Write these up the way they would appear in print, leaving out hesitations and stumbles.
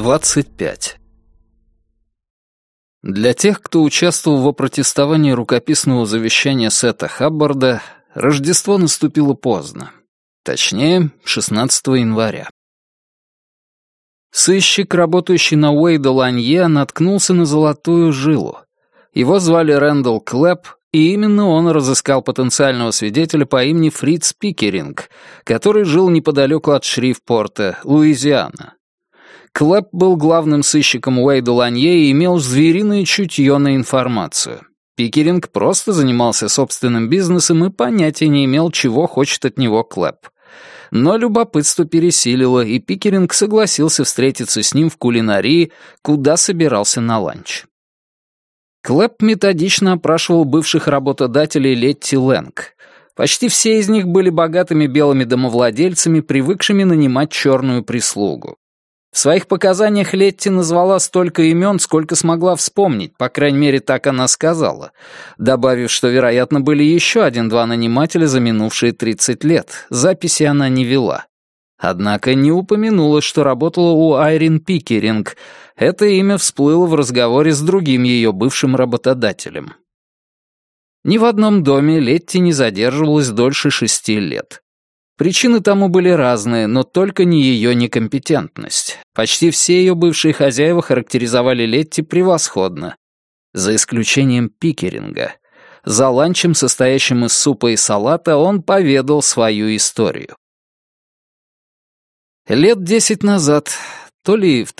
25. Для тех, кто участвовал в опротестовании рукописного завещания Сета Хаббарда, Рождество наступило поздно. Точнее, 16 января. Сыщик, работающий на Уэйда Ланье, наткнулся на золотую жилу. Его звали Рэндалл Клэп, и именно он разыскал потенциального свидетеля по имени Фриц Пикеринг, который жил неподалеку от Шрифпорта, Луизиана. Клэп был главным сыщиком Уэйда Ланье и имел звериное чутье на информацию. Пикеринг просто занимался собственным бизнесом и понятия не имел, чего хочет от него Клэп. Но любопытство пересилило, и Пикеринг согласился встретиться с ним в кулинарии, куда собирался на ланч. Клэп методично опрашивал бывших работодателей Летти Лэнг. Почти все из них были богатыми белыми домовладельцами, привыкшими нанимать черную прислугу. В своих показаниях Летти назвала столько имен, сколько смогла вспомнить, по крайней мере, так она сказала, добавив, что, вероятно, были еще 1-2 нанимателя за минувшие 30 лет. Записи она не вела. Однако не упомянула, что работала у Айрин Пикеринг. Это имя всплыло в разговоре с другим ее бывшим работодателем. Ни в одном доме Летти не задерживалась дольше 6 лет. Причины тому были разные, но только не ее некомпетентность. Почти все ее бывшие хозяева характеризовали Летти превосходно, за исключением Пикеринга. За ланчем, состоящим из супа и салата, он поведал свою историю. Лет 10 назад, то ли в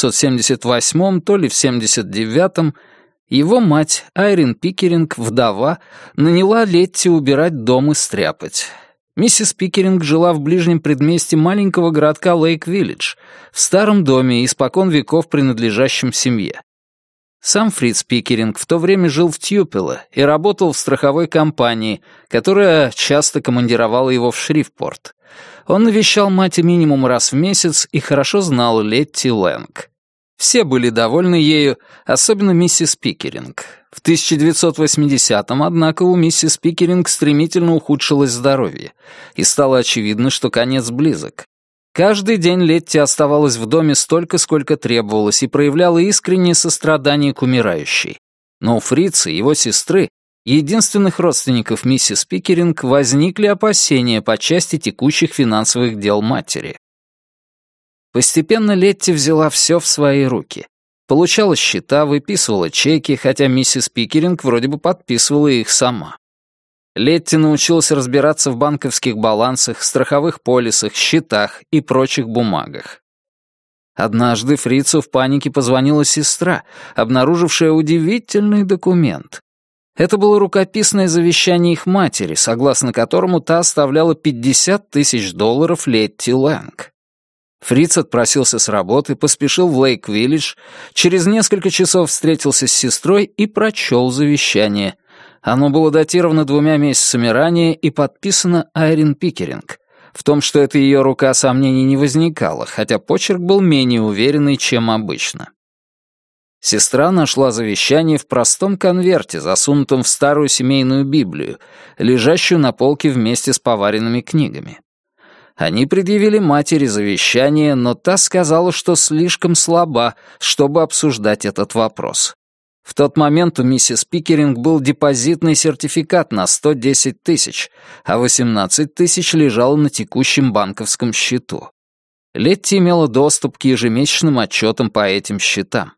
1978, то ли в 1979, его мать, Айрин Пикеринг, вдова, наняла Летти убирать дом и стряпать. Миссис Пикеринг жила в ближнем предместье маленького городка Лейк-Виллидж, в старом доме, испокон веков принадлежащем семье. Сам Фриц Пикеринг в то время жил в Тьюпело и работал в страховой компании, которая часто командировала его в Шрифпорт. Он навещал мать минимум раз в месяц и хорошо знал Летти Лэнг. Все были довольны ею, особенно миссис Пикеринг. В 1980-м, однако, у миссис Пикеринг стремительно ухудшилось здоровье, и стало очевидно, что конец близок. Каждый день Летти оставалась в доме столько, сколько требовалось, и проявляла искреннее сострадание к умирающей. Но у Фрица и его сестры, единственных родственников миссис Пикеринг, возникли опасения по части текущих финансовых дел матери. Постепенно Летти взяла все в свои руки. Получала счета, выписывала чеки, хотя миссис Пикеринг вроде бы подписывала их сама. Летти научилась разбираться в банковских балансах, страховых полисах, счетах и прочих бумагах. Однажды Фрицу в панике позвонила сестра, обнаружившая удивительный документ. Это было рукописное завещание их матери, согласно которому та оставляла $50 000 Летти Лэнг. Фриц отпросился с работы, поспешил в Лейк-Виллидж, через несколько часов встретился с сестрой и прочел завещание. Оно было датировано 2 месяцами ранее и подписано Айрин Пикеринг. В том, что это ее рука, сомнений не возникало, хотя почерк был менее уверенный, чем обычно. Сестра нашла завещание в простом конверте, засунутом в старую семейную Библию, лежащую на полке вместе с поваренными книгами. Они предъявили матери завещание, но та сказала, что слишком слаба, чтобы обсуждать этот вопрос. В тот момент у миссис Пикеринг был депозитный сертификат на 110 000, а 18 000 лежало на текущем банковском счету. Летти имела доступ к ежемесячным отчетам по этим счетам.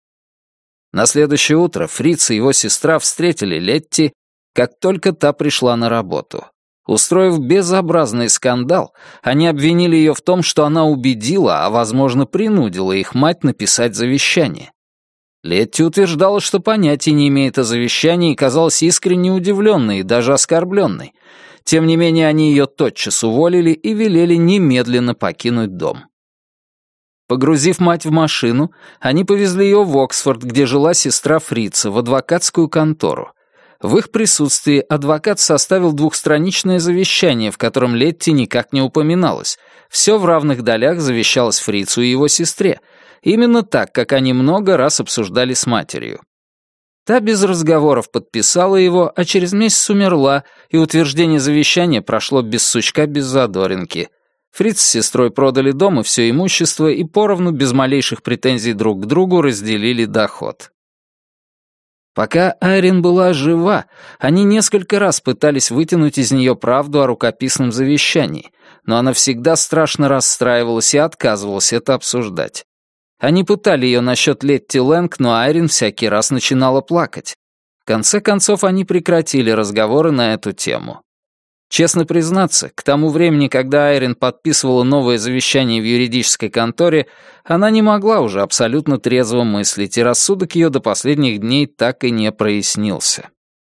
На следующее утро Фриц и его сестра встретили Летти, как только та пришла на работу. Устроив безобразный скандал, они обвинили ее в том, что она убедила, а, возможно, принудила их мать написать завещание. Летти утверждала, что понятия не имеет о завещании и казалась искренне удивленной и даже оскорбленной. Тем не менее, они ее тотчас уволили и велели немедленно покинуть дом. Погрузив мать в машину, они повезли ее в Оксфорд, где жила сестра Фрица, в адвокатскую контору. В их присутствии адвокат составил 2-страничное завещание, в котором Летти никак не упоминалась. Все в равных долях завещалось Фрицу и его сестре. Именно так, как они много раз обсуждали с матерью. Та без разговоров подписала его, а через месяц умерла, и утверждение завещания прошло без сучка, без задоринки. Фриц с сестрой продали дом и все имущество и поровну, без малейших претензий друг к другу, разделили доход. Пока Айрин была жива, они несколько раз пытались вытянуть из нее правду о рукописном завещании, но она всегда страшно расстраивалась и отказывалась это обсуждать. Они пытали ее насчет Летти Лэнг, но Айрин всякий раз начинала плакать. В конце концов, они прекратили разговоры на эту тему. Честно признаться, к тому времени, когда Айрин подписывала новое завещание в юридической конторе, она не могла уже абсолютно трезво мыслить, и рассудок ее до последних дней так и не прояснился.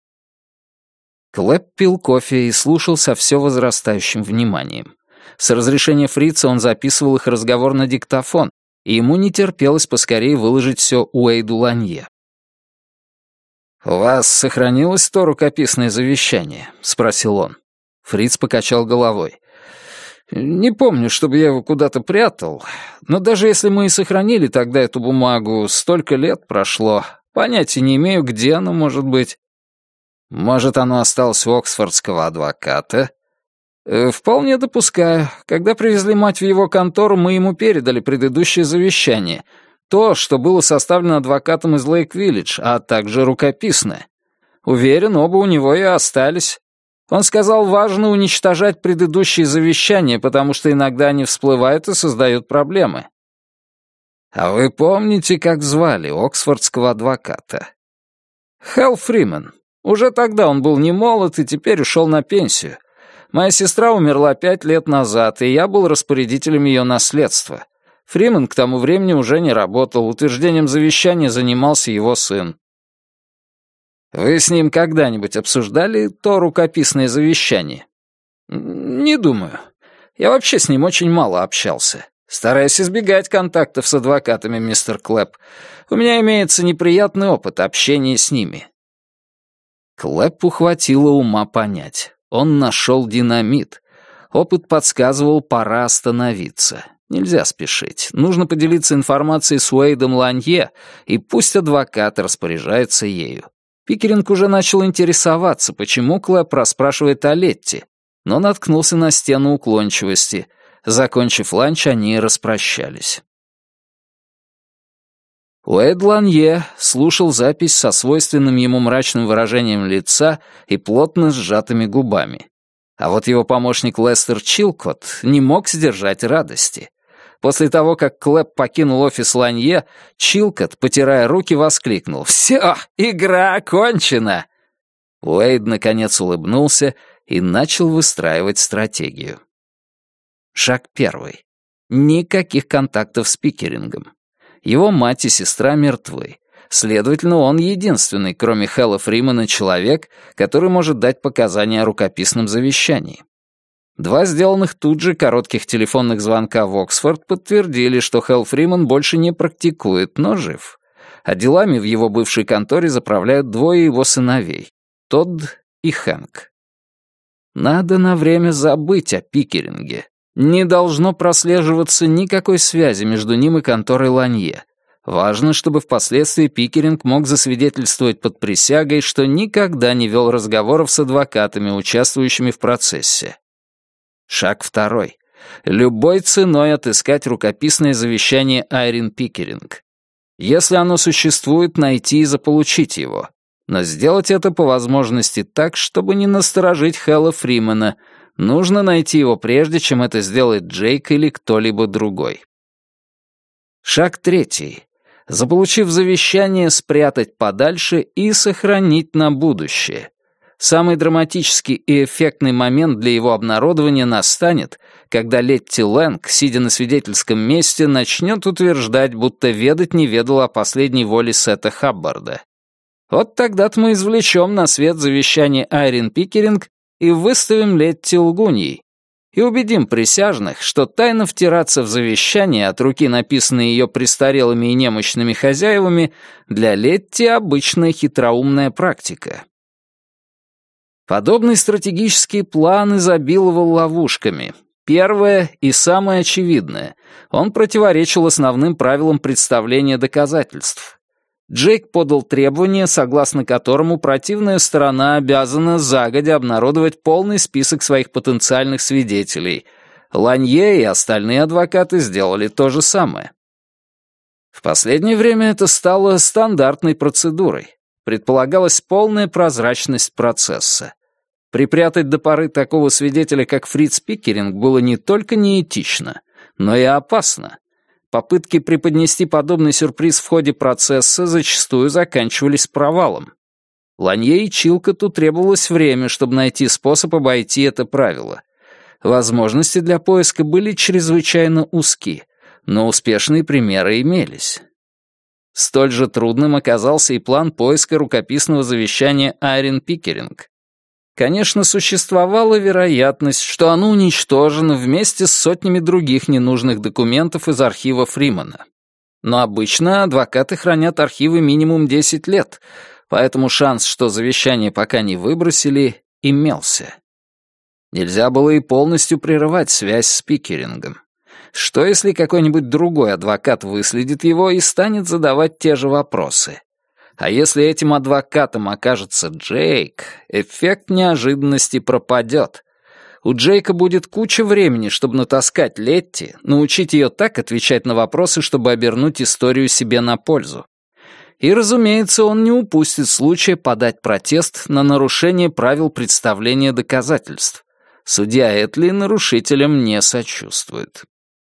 Клэп пил кофе и слушал со все возрастающим вниманием. С разрешения Фрица он записывал их разговор на диктофон, и ему не терпелось поскорее выложить все Уэйду Ланье. «У вас сохранилось то рукописное завещание?» — спросил он. Фриц покачал головой. «Не помню, чтобы я его куда-то прятал, но даже если мы и сохранили тогда эту бумагу, столько лет прошло, понятия не имею, где оно может быть». «Может, оно осталось у оксфордского адвоката?» «Вполне допускаю. Когда привезли мать в его контору, мы ему передали предыдущее завещание, то, что было составлено адвокатом из Лейк-Виллидж, а также рукописное. Уверен, оба у него и остались». Он сказал, важно уничтожать предыдущие завещания, потому что иногда они всплывают и создают проблемы. А вы помните, как звали оксфордского адвоката? Хелл Фримен. Уже тогда он был не молод и теперь ушел на пенсию. Моя сестра умерла 5 лет назад, и я был распорядителем ее наследства. Фримен к тому времени уже не работал, утверждением завещания занимался его сын. Вы с ним когда-нибудь обсуждали то рукописное завещание? Не думаю. Я вообще с ним очень мало общался. Стараюсь избегать контактов с адвокатами, мистер Клэп. У меня имеется неприятный опыт общения с ними. Клэпу хватило ума понять. Он нашел динамит. Опыт подсказывал, пора остановиться. Нельзя спешить. Нужно поделиться информацией с Уэйдом Ланье, и пусть адвокат распоряжается ею. Пикеринг уже начал интересоваться, почему Клэп расспрашивает о Летти, но наткнулся на стену уклончивости. Закончив ланч, они распрощались. Уэйд Ланье слушал запись со свойственным ему мрачным выражением лица и плотно сжатыми губами. А вот его помощник Лестер Чилкотт не мог сдержать радости. После того, как Клэп покинул офис Ланье, Чилкотт, потирая руки, воскликнул: «Все, игра окончена!» Уэйд, наконец, улыбнулся и начал выстраивать стратегию. Шаг 1. Никаких контактов с Пикерингом. Его мать и сестра мертвы. Следовательно, он единственный, кроме Хэлла Фримена, человек, который может дать показания о рукописном завещании. 2 сделанных тут же коротких телефонных звонка в Оксфорд подтвердили, что Хелл Фримен больше не практикует, но жив. А делами в его бывшей конторе заправляют 2 его сыновей — Тодд и Хэнк. Надо на время забыть о Пикеринге. Не должно прослеживаться никакой связи между ним и конторой Ланье. Важно, чтобы впоследствии Пикеринг мог засвидетельствовать под присягой, что никогда не вел разговоров с адвокатами, участвующими в процессе. Шаг 2. Любой ценой отыскать рукописное завещание Айрин Пикеринг. Если оно существует, найти и заполучить его. Но сделать это по возможности так, чтобы не насторожить Хэлла Фримена. Нужно найти его прежде, чем это сделает Джейк или кто-либо другой. Шаг 3. Заполучив завещание, спрятать подальше и сохранить на будущее. Самый драматический и эффектный момент для его обнародования настанет, когда Летти Лэнг, сидя на свидетельском месте, начнет утверждать, будто ведать не ведала о последней воле Сета Хаббарда. Вот тогда-то мы извлечем на свет завещание Айрин Пикеринг и выставим Летти лгуньей. И убедим присяжных, что тайно втираться в завещание, от руки написанное ее престарелыми и немощными хозяевами, для Летти обычная хитроумная практика. Подобный стратегический план изобиловал ловушками. Первое и самое очевидное — он противоречил основным правилам представления доказательств. Джейк подал требование, согласно которому противная сторона обязана загодя обнародовать полный список своих потенциальных свидетелей, Ланье и остальные адвокаты сделали то же самое. В последнее время это стало стандартной процедурой. Предполагалась полная прозрачность процесса. Припрятать до поры такого свидетеля, как Фриц Пикеринг, было не только неэтично, но и опасно. Попытки преподнести подобный сюрприз в ходе процесса зачастую заканчивались провалом. Ланье и Чилкоту требовалось время, чтобы найти способ обойти это правило. Возможности для поиска были чрезвычайно узки, но успешные примеры имелись. Столь же трудным оказался и план поиска рукописного завещания Айрин Пикеринг. Конечно, существовала вероятность, что оно уничтожено вместе с сотнями других ненужных документов из архива Фримана. Но обычно адвокаты хранят архивы минимум 10 лет, поэтому шанс, что завещание пока не выбросили, имелся. Нельзя было и полностью прерывать связь с Пикерингом. Что если какой-нибудь другой адвокат выследит его и станет задавать те же вопросы? А если этим адвокатом окажется Джейк, эффект неожиданности пропадет. У Джейка будет куча времени, чтобы натаскать Летти, научить ее так отвечать на вопросы, чтобы обернуть историю себе на пользу. И, разумеется, он не упустит случая подать протест на нарушение правил представления доказательств. Судья Этли нарушителям не сочувствует.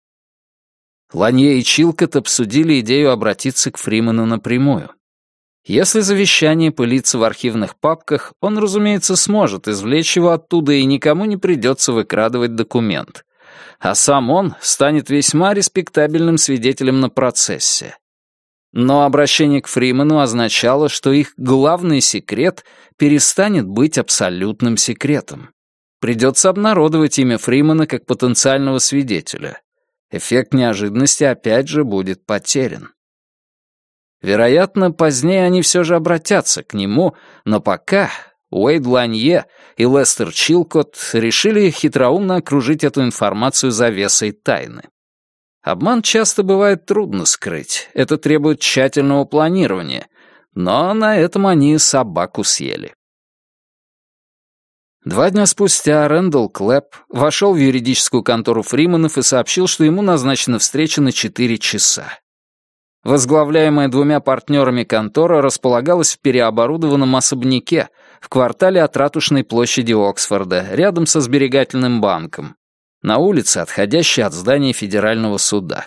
Ланье и Чилкот обсудили идею обратиться к Фриману напрямую. Если завещание пылится в архивных папках, он, разумеется, сможет извлечь его оттуда и никому не придется выкрадывать документ. А сам он станет весьма респектабельным свидетелем на процессе. Но обращение к Фриману означало, что их главный секрет перестанет быть абсолютным секретом. Придется обнародовать имя Фримана как потенциального свидетеля. Эффект неожиданности опять же будет потерян. Вероятно, позднее они все же обратятся к нему, но пока Уэйд Ланье и Лестер Чилкот решили хитроумно окружить эту информацию завесой тайны. Обман часто бывает трудно скрыть, это требует тщательного планирования, но на этом они собаку съели. 2 дня спустя Рэндалл Клэп вошел в юридическую контору Фриманов и сообщил, что ему назначена встреча на 4 часа. Возглавляемая 2 партнерами контора располагалась в переоборудованном особняке в квартале от Ратушной площади Оксфорда, рядом со сберегательным банком, на улице, отходящей от здания Федерального суда.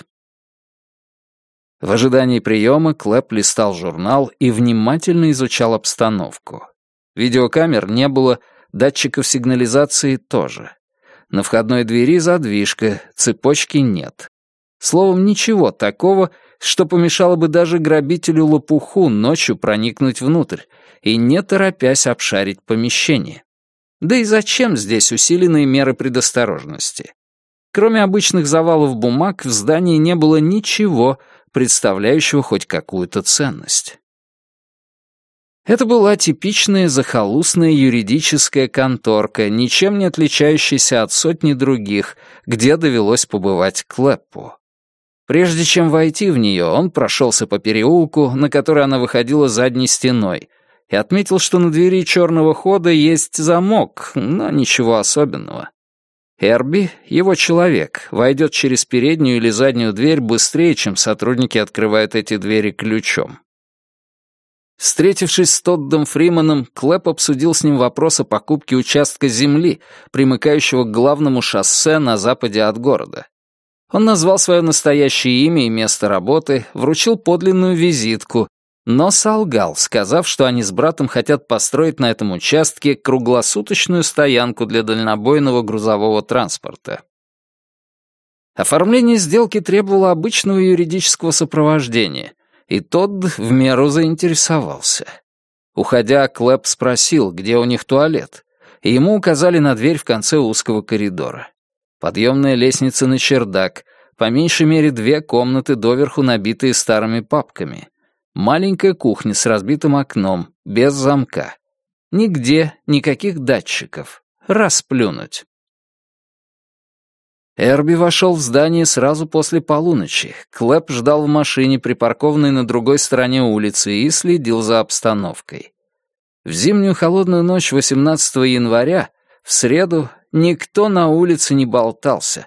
В ожидании приема Клэп листал журнал и внимательно изучал обстановку. Видеокамер не было, датчиков сигнализации тоже. На входной двери задвижка, цепочки нет. Словом, ничего такого, что помешало бы даже грабителю-лопуху ночью проникнуть внутрь и не торопясь обшарить помещение. Да и зачем здесь усиленные меры предосторожности? Кроме обычных завалов бумаг, в здании не было ничего, представляющего хоть какую-то ценность. Это была типичная захолустная юридическая конторка, ничем не отличающаяся от сотни других, где довелось побывать Клэппу. Прежде чем войти в нее, он прошелся по переулку, на который она выходила задней стеной, и отметил, что на двери черного хода есть замок, но ничего особенного. Эрби, его человек, войдет через переднюю или заднюю дверь быстрее, чем сотрудники открывают эти двери ключом. Встретившись с Тоддом Фриманом, Клэп обсудил с ним вопрос о покупке участка земли, примыкающего к главному шоссе на западе от города. Он назвал свое настоящее имя и место работы, вручил подлинную визитку, но солгал, сказав, что они с братом хотят построить на этом участке круглосуточную стоянку для дальнобойного грузового транспорта. Оформление сделки требовало обычного юридического сопровождения, и Тодд в меру заинтересовался. Уходя, Клэп спросил, где у них туалет, и ему указали на дверь в конце узкого коридора. Подъемная лестница на чердак, по меньшей мере 2 комнаты, доверху набитые старыми папками. Маленькая кухня с разбитым окном, без замка. Нигде никаких датчиков. Расплюнуть. Эрби вошел в здание сразу после полуночи. Клэп ждал в машине, припаркованной на другой стороне улицы, и следил за обстановкой. В зимнюю холодную ночь 18 января, в среду, никто на улице не болтался,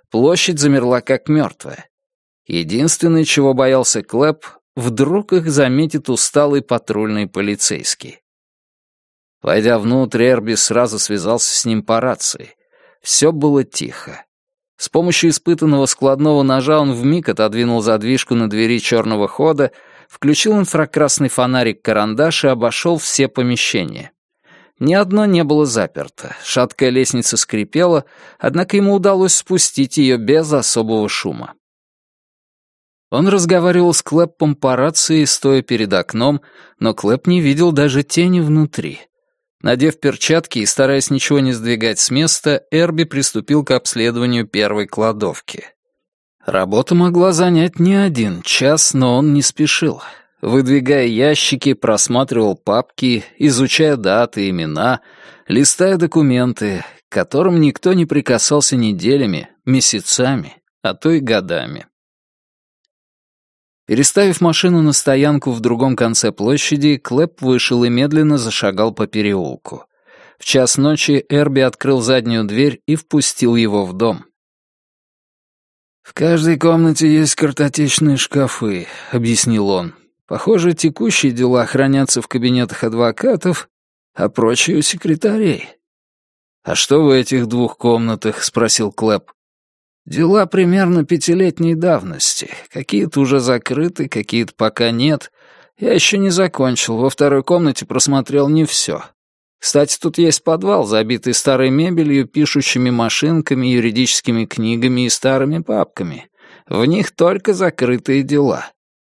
Площадь замерла как мертвая. Единственное, чего боялся Клэп, вдруг их заметит усталый патрульный полицейский. Войдя внутрь, Эрби сразу связался с ним по рации. Все было тихо. С помощью испытанного складного ножа он вмиг отодвинул задвижку на двери черного хода, включил инфракрасный фонарик-карандаш и обошел все помещения. Ни одно не было заперто, шаткая лестница скрипела, однако ему удалось спустить ее без особого шума. Он разговаривал с Клэпом по рации, стоя перед окном, но Клэп не видел даже тени внутри. Надев перчатки и стараясь ничего не сдвигать с места, Эрби приступил к обследованию первой кладовки. Работа могла занять не 1 час, но он не спешил. Выдвигая ящики, просматривал папки, изучая даты, имена, листая документы, к которым никто не прикасался неделями, месяцами, а то и годами. Переставив машину на стоянку в другом конце площади, Клэп вышел и медленно зашагал по переулку. В час ночи Эрби открыл заднюю дверь и впустил его в дом. «В каждой комнате есть картотечные шкафы», — объяснил он. «Похоже, текущие дела хранятся в кабинетах адвокатов, а прочие у секретарей». «А что в этих 2 комнатах?» — спросил Клэп. «Дела примерно 5-летней давности. Какие-то уже закрыты, какие-то пока нет. Я еще не закончил, во 2-й комнате просмотрел не все. Кстати, тут есть подвал, забитый старой мебелью, пишущими машинками, юридическими книгами и старыми папками. В них только закрытые дела».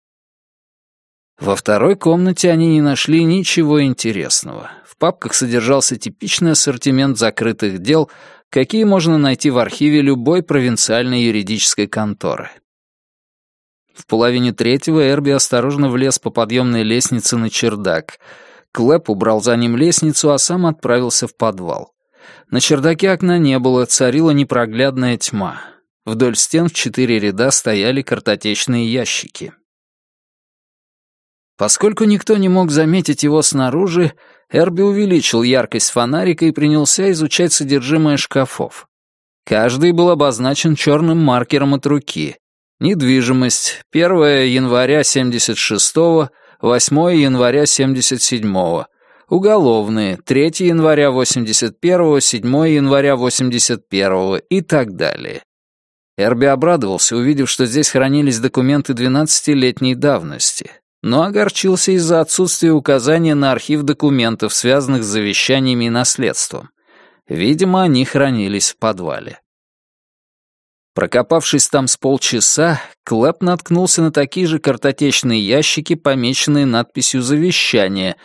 Во 2-й комнате они не нашли ничего интересного. В папках содержался типичный ассортимент закрытых дел, какие можно найти в архиве любой провинциальной юридической конторы. В 2:30 Эрби осторожно влез по подъемной лестнице на чердак. Клэп убрал за ним лестницу, а сам отправился в подвал. На чердаке окна не было, царила непроглядная тьма. Вдоль стен в 4 ряда стояли картотечные ящики. Поскольку никто не мог заметить его снаружи, Эрби увеличил яркость фонарика и принялся изучать содержимое шкафов. Каждый был обозначен черным маркером от руки. Недвижимость, 1 января 76-го, 8 января 77-го. Уголовные, 3 января 81-го, 7 января 81-го и так далее. Эрби обрадовался, увидев, что здесь хранились документы 12-летней давности, но огорчился из-за отсутствия указания на архив документов, связанных с завещаниями и наследством. Видимо, они хранились в подвале. Прокопавшись там с полчаса, Клэп наткнулся на такие же картотечные ящики, помеченные надписью «Завещание»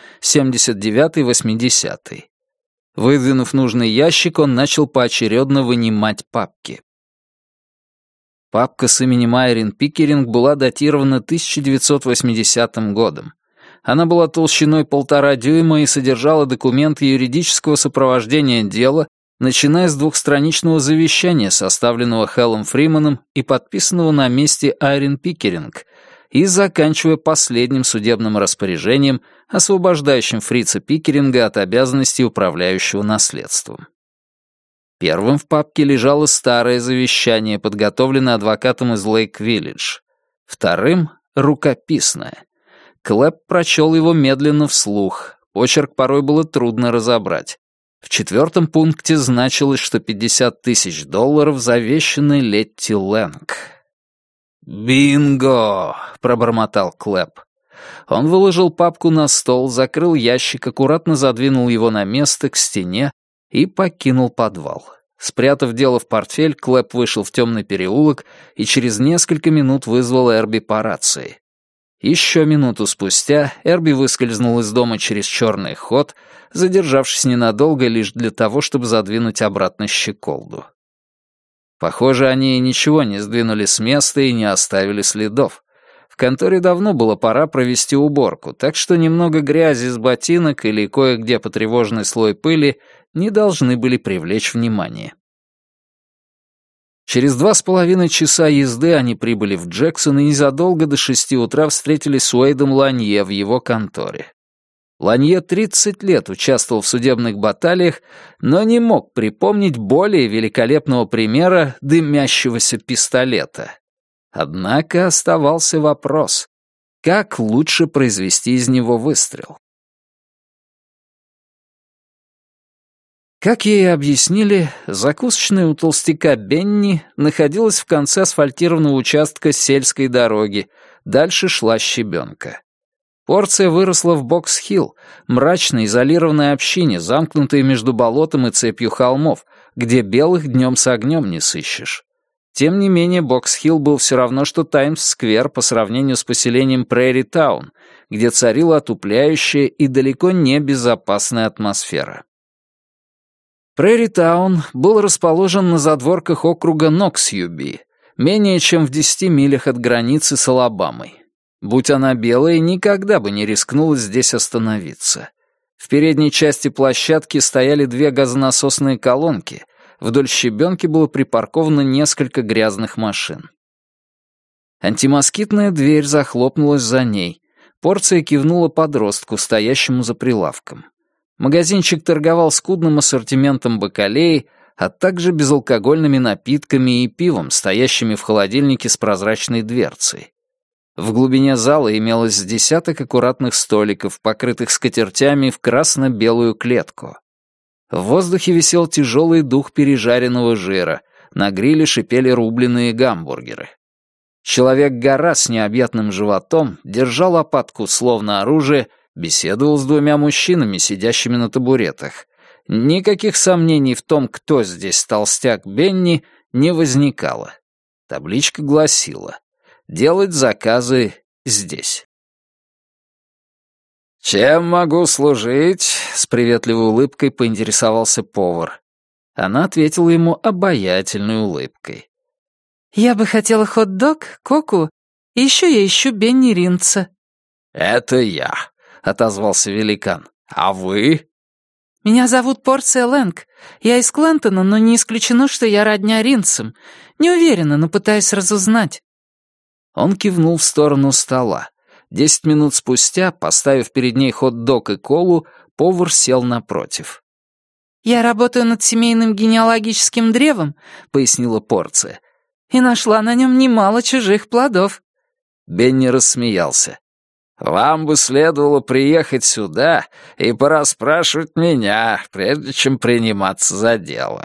79-80. Выдвинув нужный ящик, он начал поочередно вынимать папки. Папка с именем Айрин Пикеринг была датирована 1980 годом. Она была толщиной 1,5 дюйма и содержала документы юридического сопровождения дела, начиная с 2-страничного завещания, составленного Хеллом Фриманом и подписанного на месте Айрин Пикеринг, и заканчивая последним судебным распоряжением, освобождающим Фрица Пикеринга от обязанностей управляющего наследством. Первым в папке лежало старое завещание, подготовленное адвокатом из Лейк-Виллидж. Вторым — рукописное. Клэп прочел его медленно вслух. Почерк порой было трудно разобрать. В 4-м пункте значилось, что $50 000 завещаны Летти Лэнг. «Бинго!» — пробормотал Клэп. Он выложил папку на стол, закрыл ящик, аккуратно задвинул его на место к стене и покинул подвал. Спрятав дело в портфель, Клэп вышел в темный переулок и через несколько минут вызвал Эрби по рации. Еще минуту спустя Эрби выскользнул из дома через черный ход, задержавшись ненадолго лишь для того, чтобы задвинуть обратно щеколду. Похоже, они ничего не сдвинули с места и не оставили следов. В конторе давно было пора провести уборку, так что немного грязи с ботинок или кое-где потревоженный слой пыли не должны были привлечь внимание. Через 2,5 часа езды они прибыли в Джексон и незадолго до 6 утра встретились с Уэйдом Ланье в его конторе. Ланье 30 лет участвовал в судебных баталиях, но не мог припомнить более великолепного примера дымящегося пистолета. Однако оставался вопрос, как лучше произвести из него выстрел? Как ей объяснили, закусочная у толстяка Бенни находилась в конце асфальтированного участка сельской дороги, дальше шла щебенка. Порция выросла в Бокс-Хилл, мрачной изолированной общине, замкнутой между болотом и цепью холмов, где белых днем с огнем не сыщешь. Тем не менее, Бокс-Хилл был все равно, что Таймс-сквер по сравнению с поселением Прейри-таун, где царила отупляющая и далеко не безопасная атмосфера. Прейри-таун был расположен на задворках округа Ноксьюби, менее чем в 10 милях от границы с Алабамой. Будь она белая, никогда бы не рискнула здесь остановиться. В передней части площадки стояли 2 газонасосные колонки, вдоль щебенки было припарковано несколько грязных машин. Антимоскитная дверь захлопнулась за ней. Порция кивнула подростку, стоящему за прилавком. Магазинчик торговал скудным ассортиментом бакалеи, а также безалкогольными напитками и пивом, стоящими в холодильнике с прозрачной дверцей. В глубине зала имелось с десяток аккуратных столиков, покрытых скатертями в красно-белую клетку. В воздухе висел тяжелый дух пережаренного жира, на гриле шипели рубленые гамбургеры. Человек-гора с необъятным животом держал лопатку словно оружие, беседовал с 2 мужчинами, сидящими на табуретах. Никаких сомнений в том, кто здесь толстяк Бенни, не возникало. Табличка гласила: «Делать заказы здесь». «Чем могу служить?» — с приветливой улыбкой поинтересовался повар. Она ответила ему обаятельной улыбкой. «Я бы хотела хот-дог, коку, и еще я ищу Бенни Ринца». «Это я», — отозвался великан. «А вы?» «Меня зовут Порция Лэнг. Я из Клентона, но не исключено, что я родня Ринцем. Не уверена, но пытаюсь разузнать». Он кивнул в сторону стола. 10 минут спустя, поставив перед ней хот-дог и колу, повар сел напротив. «Я работаю над семейным генеалогическим древом», — пояснила Порция, «и нашла на нем немало чужих плодов». Бенни рассмеялся. «Вам бы следовало приехать сюда и порасспрашивать меня, прежде чем приниматься за дело».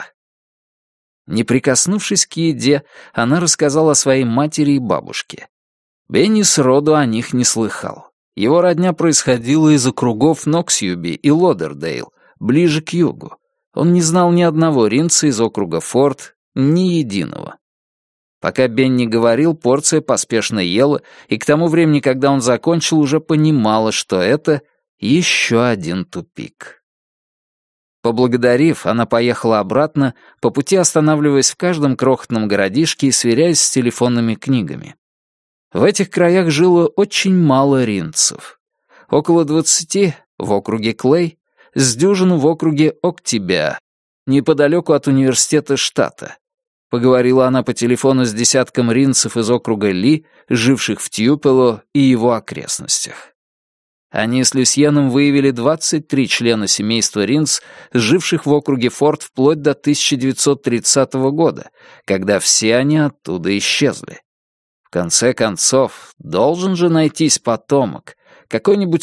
Не прикоснувшись к еде, она рассказала о своей матери и бабушке. Бенни сроду о них не слыхал. Его родня происходила из округов Ноксьюби и Лодердейл, ближе к югу. Он не знал ни одного Ринца из округа Форд, ни единого. Пока Бенни говорил, Порция поспешно ела, и к тому времени, когда он закончил, уже понимала, что это еще один тупик. Поблагодарив, она поехала обратно, по пути останавливаясь в каждом крохотном городишке и сверяясь с телефонными книгами. В этих краях жило очень мало ринцев. Около 20 в округе Клей, с дюжину в округе Октибеа, неподалеку от университета штата. Поговорила она по телефону с десятком ринцев из округа Ли, живших в Тьюпело и его окрестностях. Они с Люсьеном выявили 23 члена семейства Ринц, живших в округе Форд вплоть до 1930 года, когда все они оттуда исчезли. В конце концов, должен же найтись потомок, какой-нибудь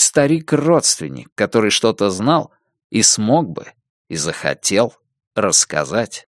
старик-родственник, который что-то знал и смог бы, и захотел рассказать.